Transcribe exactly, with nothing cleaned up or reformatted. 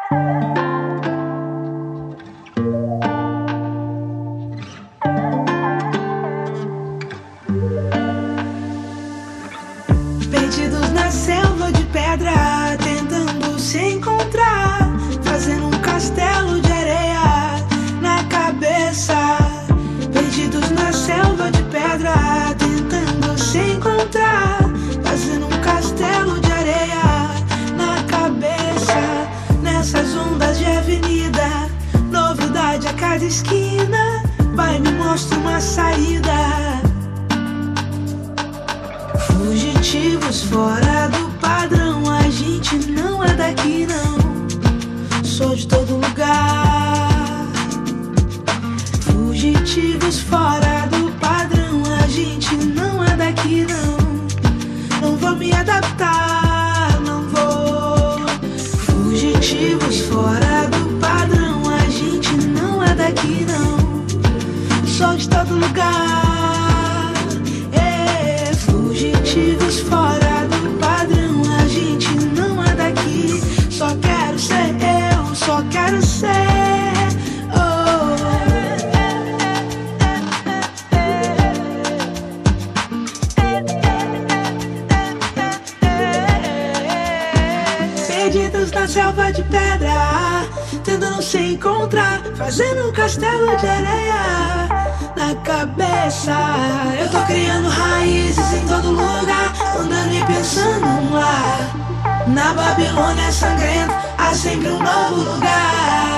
Perdidos na selva de pedra, tentando se encontrar, fazendo um castelo de areia na cabeça. Perdidos na selva de pedra, tentando se encontrar, fazendo um castelo de areia na cabeça. Nessas ondas de avenida, novidade a cada esquina, vai me mostra uma saída. Fugitivos fora do padrão, a gente não é daqui não, sou de todo lugar. Fugitivos fora do padrão, a gente não é daqui não, não vou me adaptar, não vou. Fugitivos fora do padrão, a gente não é daqui não, sou de todo lugar. Fugitivos fora do padrão, a gente não é daqui. Só quero ser eu, só quero ser. Oh. Perdidos na selva de pedra, tentando se encontrar, fazendo um castelo de areia na cabeça. Eu tô criando raízes em todo lugar, andando e pensando lá. Na Babilônia sangrenta há sempre um novo lugar.